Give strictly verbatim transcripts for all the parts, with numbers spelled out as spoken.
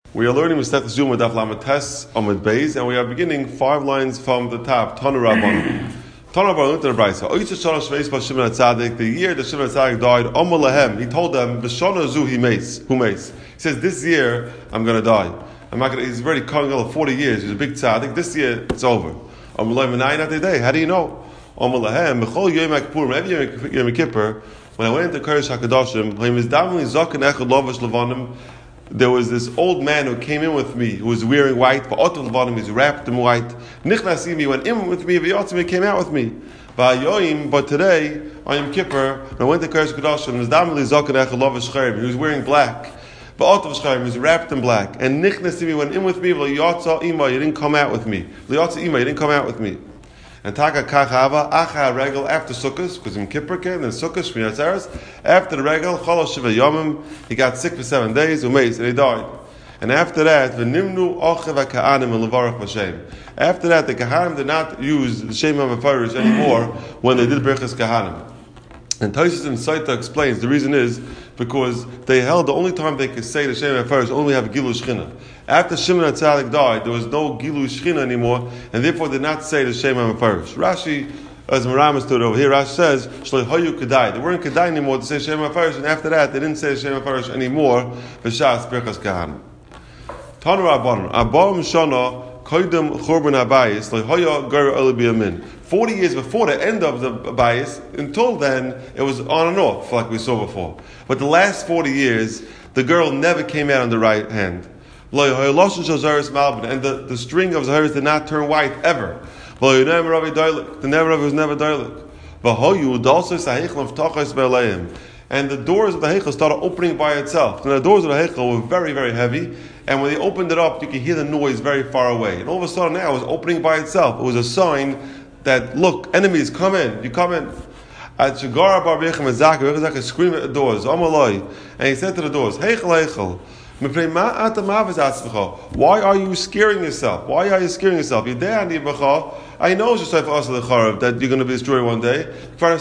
We are learning Masechet Yoma Daf Lamed Tes Amud Beis, and we are beginning five lines from the top. Tanu Rabbanon. Tanu Rabbanon to the Brayso. Oyitz Shana Shveis Ba Shimon HaTzadik. The year that Shimon HaTzadik died, Omer Lahem. He told them, V'Shana Zu He Meis. Who Meis? He says, this year I'm going to die. I'm not going. He's already coming over forty years. He's a big tzaddik. This year it's over. Omer Lahem Menayin At Day. How do you know? Omer Lahem B'Chol Yom HaKippur. Every Yom Kippur, when I went into Kodesh HaKadoshim, He was davening Zaken Echad Lovash Levanim. There was this old man who came in with me, who was wearing white. He's wrapped in white. Nichnasimi went in with me. V'yotzim came out with me. But today, on Yom Kippur, when I went to Kodesh HaKadoshim, he was wearing black. He was wrapped in black. And Nichnasimi went in with me. V'yotza ima, you didn't come out with me. V'yotza ima, you didn't come out with me. And Taka Kachava, Acha Regal, after Sukkot, because in Kippur came, then Sukkot, Shmini Atzeres, after the Regal, Cholosh Shiva Yomim, he got sick for seven days, Umeis, and he died. And after that, V'nimnu Ochev HaKa'anim and Levarach B'Shem. After that, the Kahanim did not use the Shem HaMefarish anymore when they did Birchas Kahanim. And Taisus and Saita explains the reason is because they held the only time they could say the Shem HaMefarish only have Gilu Shechina. After Shimon HaTzadik died, there was no Gilu Shechina anymore, and therefore did not say the Shem HaMefarish. Rashi, as Merama stood over here, Rashi says, Shloi Hoyu Kedai. They weren't Kedai anymore to say Shem HaMefarish, and after that, they didn't say Shem HaMefarish anymore, V'shas Birchas Kahanim. Tanu Rabbanon, Abam Shana, Koydem Churban HaBayis, Shloi Hoya Ger Eli B'Yamin. Forty years before the end of the Bayis, until then, it was on and off, like we saw before. But the last forty years, the girl never came out on the right hand. And the, the string of Zaharis did not turn white ever. The Never was never Doilik. And the doors of the Heichel started opening by itself. And the doors of the Heichel were very, very heavy. And when they opened it up, you could hear the noise very far away. And all of a sudden now it was opening by itself. It was a sign that, look, enemies, come in. You come in. At Shagara Bar Bechim screamed at the doors. And he said to the doors, Heichel, Heichel. Why are you scaring yourself? Why are you scaring yourself? I know that you're going to be destroyed one day. He already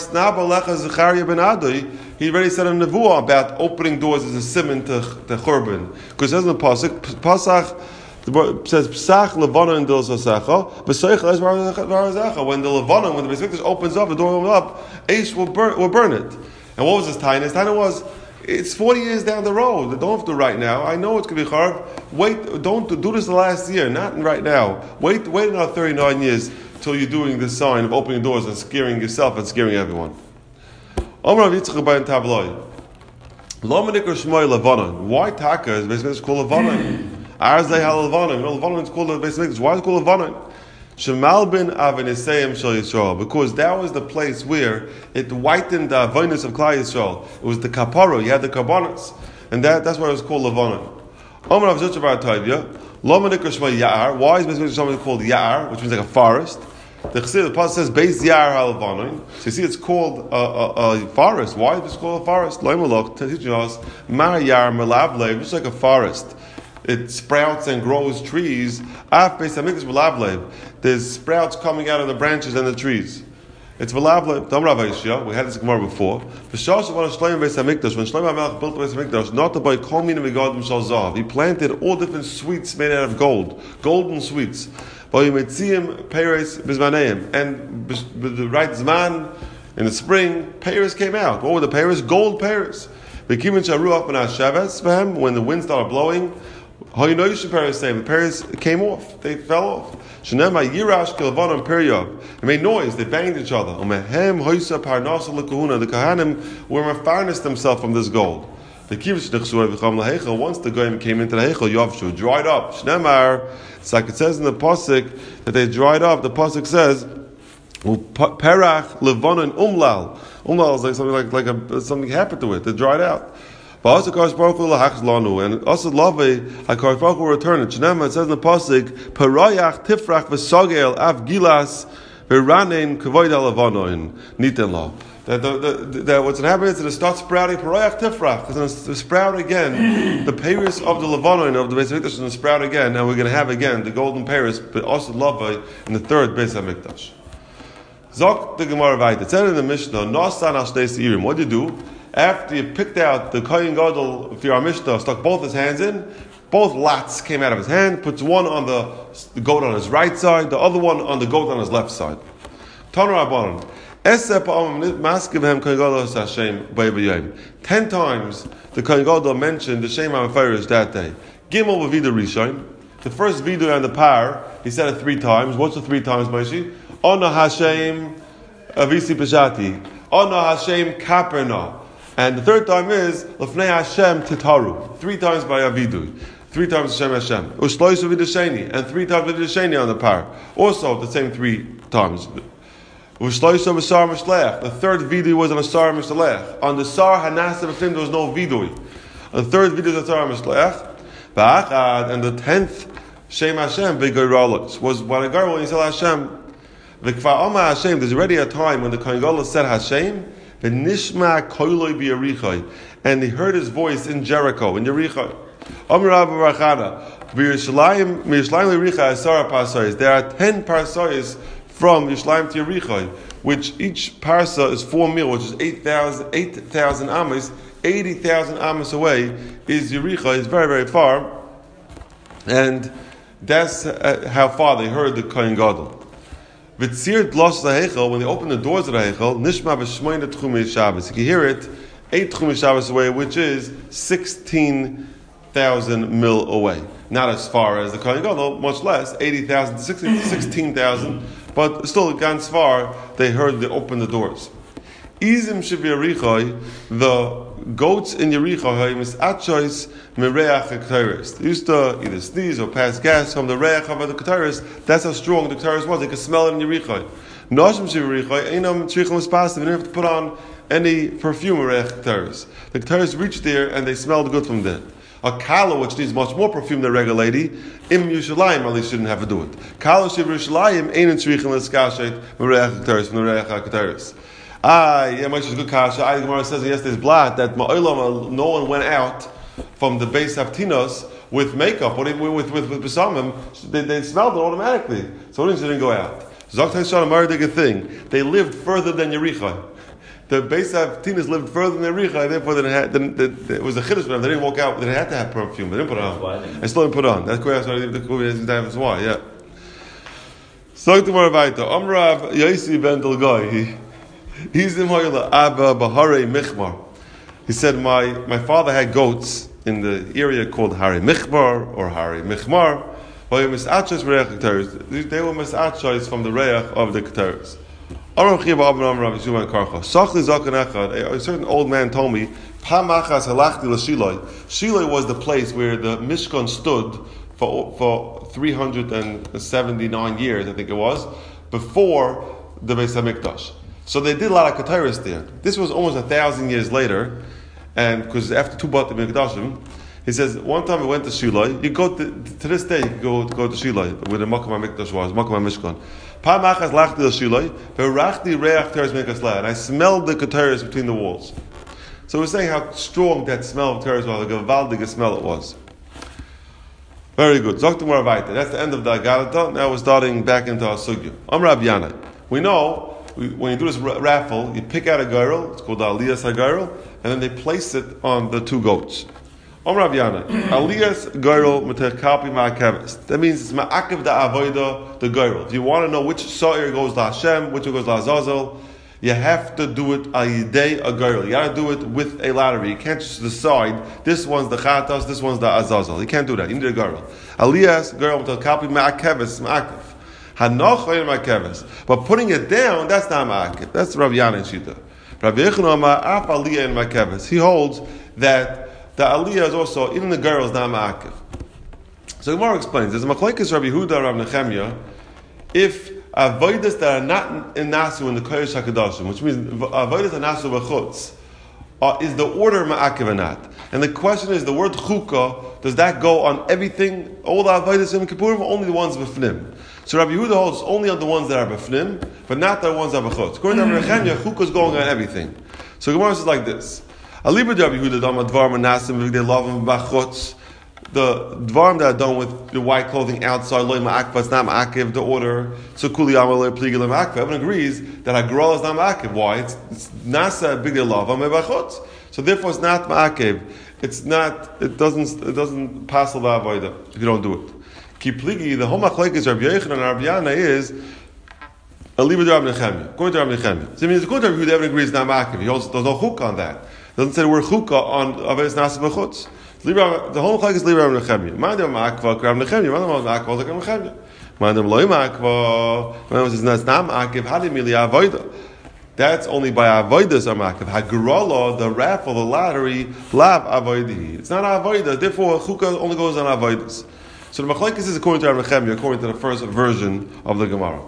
said in Nevuah about opening doors as a simon to, to Churban. Because it says in the Pasuk, Pasach says, Psach Levana and Dil Sasecha, B'Seichel es Varazecha. When the Levana, when the Beis Mikdash opens up, the door opens up, Eish will burn, will burn it. And what was his time? His time was, it's forty years down the road. Don't have to right now. I know it's going to be hard. Wait, don't do this the last year, not right now. Wait, wait another thirty-nine years till you're doing this sign of opening doors and scaring yourself and scaring everyone. Why Taka is basically called Levanon? Arzei HaLevanon. Levanon is called the Beis Mikdash. Why is it called Levanon? Shemal bin Avenisayim Shal Yisrael, because that was the place where it whitened the avonis of Klal Yisrael. It was the kapara. You had the karbanos, and that, that's why it was called Levanon. Omer Rav Zutzah Bar Tavia, Loma Nikra Shema Ya'ar. Why is Beis called Ya'ar, which means like a forest? The Chassid, the pasuk says Beis Ya'ar HaLevanon. So you see, it's called a, a, a forest. Why is it called a forest? Loimalach teaching us Mar Ya'ar Melavlev, just like a forest. It sprouts and grows trees. There's sprouts coming out of the branches and the trees. It's Velavlev. We had this Gemara before. When Shlomo HaMelech built the Beis Hamikdash, not to buy kol mina megadim shel zahav. He planted all different sweets made out of gold, golden sweets. And the right zman in the spring, pears came out. What were the pears? Gold pears. When the wind started blowing, the pears came off. They fell off. It made noise. They banged each other. The Kahanim were mafarnis themselves from this gold. Once the goyim came into the Heichel, Yavshu dried up. It's like it says in the pasuk that they dried up. The pasuk says, "Perach levanon umlal." Umlal is like something like like a, something happened to it. They dried out. And also Lave, HaKadosh Baruch Hu will return it. It says in the pasuk, "Parayach tifrach v'sogel av gilas v'ranein kavoid alavonoin niten lo." That the, the, that what's going to happen is that it starts sprouting. Parayach tifrach. It's going to sprout again. The pears of the lavonoin of the Beis Hamikdash is going to sprout again, and we're going to have again the golden pears, but also Lave in the third Beis Hamikdash. Zok the Gemara Vayit. It said in the Mishnah, "Nosan al shnei seirim." What do you do? After you picked out the Kohen Gadol for your Mishnah, stuck both his hands in, Both lots came out of his hand, puts one on the, the goat on his right side, the other one on the goat on his left side. Ten times the Kohen Gadol mentioned the Shem HaMefarish that day. Gimel v'vidu rishon. The first vidu and the par, he said it three times. What's the three times, Moshe? Ona Hashem avisi peshati. Ona Hashem kaperna. And the third time is Lefnei Hashem titaru. Three times by avidu. Three times Hashem Hashem. Ushloisu v'vidu sheni. And three times v'vidu sheni on the par. Also the same three times. Ushloisu v'sar mishlech. The third vidu was on a sar mishlech. On the sar hanasa b'fim there was no vidu. The third vidu was a sar mishlech. And the tenth Shem Hashem b'goyralos was when a girl when he said Hashem. V'kvar Oma Hashem. There's already a time when the Kohen Gadol said Hashem. V'nishma koiloi b'Yerichai, and he heard his voice in Jericho in Yericho. Amar Rav Barachana b'Yerushalayim b'Yerushalayim l'Yerichai asara parsayis. There are ten parsayis from Yerushalayim to Yericho, which each parsa is four mil, which is eight thousand eight thousand amos. Eighty thousand amos away is Yericho. It's very very far, and that's uh, how far they heard the Kohen Gadol. V'tzir dlos ha'hechel, when they open the doors of the hechel, nishma v'shmoyne tchumei Shabbos. You can hear it eight tchumei Shabbos away, which is sixteen thousand mil away. Not as far as the Kohen Gadol, much less, eighty thousand to sixteen thousand, but still ganz far. They heard they open the doors. Izim sheb'Yerichai, the goats in Yericho, mis'achois mereach ha'kteris. They used to either sneeze or pass gas from the reach of the kteris. That's how strong the kteris was. They could smell it in Yericho. Noshim sheb'Yerichai, einam tzrichim l'spasim. They didn't have to put on any perfume or reach kteris. The kteris reached there and they smelled good from there. A kala, which needs much more perfume than a regular lady, im Yerushalayim, at least shouldn't have to do it. Kala sheb'Yerushalayim, einam tzrichim l'skashet mereach ha'kteris from the reach ha'kteris. Ah, yeah, Moshe's good kasha. I Gemara says in yesterday's blot that ma'olam no one went out from the base of Tinos with makeup, with with with, with besamim. They, they smelled it automatically, so it didn't go out. Zoktan Shana Mardig thing. They lived further than Yericho. The base of Tinos lived further than Yericho, therefore they had, they, they, they, it was a chiddush for them. They didn't walk out. They had to have perfume. They didn't put it on. They still didn't put it on. That's why. Yeah. Zoktan Maravaita Amrav Yaisi Ben Delgoy. He's in Abba Bahare Michmar. He said, my, my father had goats in the area called Hari Michmar or Hari Michmar. They were misachos from the reach of the keteris. A certain old man told me, Shiloi was the place where the Mishkan stood for, for three hundred seventy-nine years, I think it was, before the Beis HaMikdash. So they did a lot of keteris there. This was almost a thousand years later, and because after two Bat HaMikdashim, he says one time we went to Shiloi. You go to, to this day, you go go to Shiloi where the Makom HaMikdash was, Makom HaMishkan. Pa'amachas lachti el Shiloi, ve'rachti reach teres mikasla, and I smelled the keteris between the walls. So we're saying how strong that smell of teres was, like a valdige smell it was. Very good. Zoktim Maravaita. That's the end of the Agadata. Now we're starting back into our sugya. Amar Rav Yana. We know. When you do this raffle, you pick out a girl, it's called the Aliyas HaGirl, and then they place it on the two goats. Om Rav Yana, Aliyas Girl M'terkapi Ma'akeves. That means it's Ma'akev da Avoida, the girl. If you want to know which Sa'ir goes to Hashem, which goes to Azazel, you have to do it a Yidei a girl. You got to do it with a lottery. You can't just decide, this one's the Chatas, this one's the Azazel. You can't do that. You need a girl. Aliyas Girl M'terkapi Ma'akeves, Ma'akev. But putting it down, that's not ma'akev. That's Rav Yana Shita. Rav Yechon af aliyah in ma'akeves. He holds that the aliyah is also, even the girl is not ma'akev. So Gemara explains, there's a machlekes Rabbi Yehuda, Rav Nechemya, if avodas that are not in nasu in the Kodesh HaKadoshim, which means avodas are nasu b'chutz, uh, is the order ma'akev or not? And the question is, the word chukah, does that go on everything, all the avodas in Kippurim, or only the ones b'fnim? So Rabbi Yehuda holds only on the ones that are b'fnim, but not the ones that are b'chutz. According to Rabbi Nechemya, chukah is going on everything. So Gemara says like this: Aliba Rabbi Yehuda dama dvarim anasim they love him b'chutz. The dvarim that are done with the white clothing outside loy ma'akva, it's not ma'akiv the order. So kuli amalei pligel ma'akva. Everyone agrees that a girl is not ma'akiv. Why? It's, it's nasa big love him b'chutz. So therefore, it's not ma'akiv it's not, it doesn't, it doesn't pass the avodah if you don't do it. Ki pligi, the whole machlekes Rabbi Yochanan and Rabbi Yana is a liber de Rabbi Nechemia. Going to Rabbi Nechemia. So it means according to Rabbi Yehuda, everyone agrees not makif. He holds there's no chukah on that. It doesn't say the word chukah on Avos Nasa B'chutz. The whole machlekes is liber Rabbi Nechemia. Mandam makva Rabbi Nechemia. Mandam makva like Rabbi Nechemia. Mandam loy makva. Mandam says that's not makif. Hadi mili avodah. That's only by avodas amakiv. Hagarala, the raffle, the lottery, lav avodah. It's not avodah. Therefore, chukah only goes on avodas. So the machlekes is according to Rabbi Nechemia, according to the first version of the Gemara.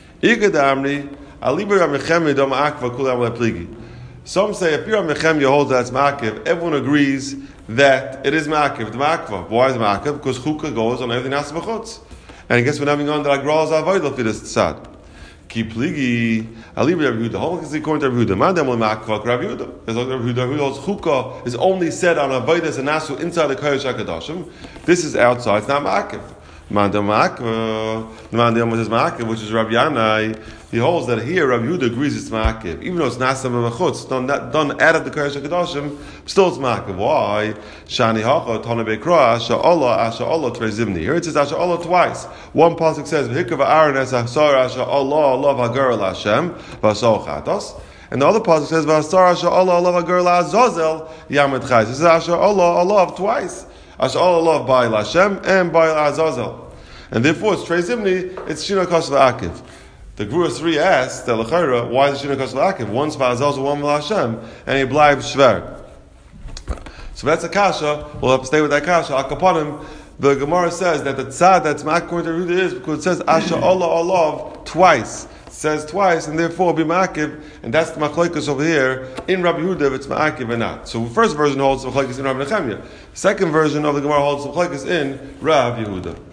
Some say if Rabbi Nechemia holds that it's ma'akiv, everyone agrees that it is ma'akiv. The ma'akva. Why is it ma'akiv? Because chukah goes on everything else b'chutz. And I guess we're having on the agral avodah for this tzad. Ki pligi, alibi Rabbi Yehuda. How is it according to Rabbi Yehuda? Man demol ma'akva Rabbi Yehuda. Because Rabbi Yehuda, Rabbi Yehuda's chukah is only said on avodas and nasu inside the kodesh hakadoshim. This is outside. It's not ma'akiv. Man demol ma'akva. Man demol says ma'akiv, which is Rabbi Yanai. He holds that here Rabbi Yehuda agrees it's ma'akiv, even though it's nasam b'chutz, done done out of the kodesh hakadoshim, still it's ma'akiv. Why? Shani hacha tana beikra asha Allah asha Allah trezivni. Here it says asha Allah twice. One pasuk says v'hikav Aaron es hasar asha Allah Allah v'hagar el Hashem v'asol chatos, and the other pasuk says v'asar asha Allah Allah v'hagar el Azazel yamed chayis. This is asha Allah Allah twice. Asha Allah Allah by Hashem and by Azazel, and therefore it's trezivni. It's shina kas v'akiv. The Gvura three asks, the Lechera, why is it Shina Kas V'akiv? One's V'azal, one V'Hashem, and he blives Shver. So that's a kasha. We'll have to stay with that kasha. Akapanim, the Gemara says that the tzad that's ma'akiv to Yehuda is because it says Asha Allah Allah twice. It says twice, and therefore be ma'akiv, and that's the machlekes over here in Rabbi Yehuda if it's ma'akiv or not. So the first version holds the machlekes in Rabbi Nechemia. Second version of the Gemara holds the machlekes in Rabbi Yehuda.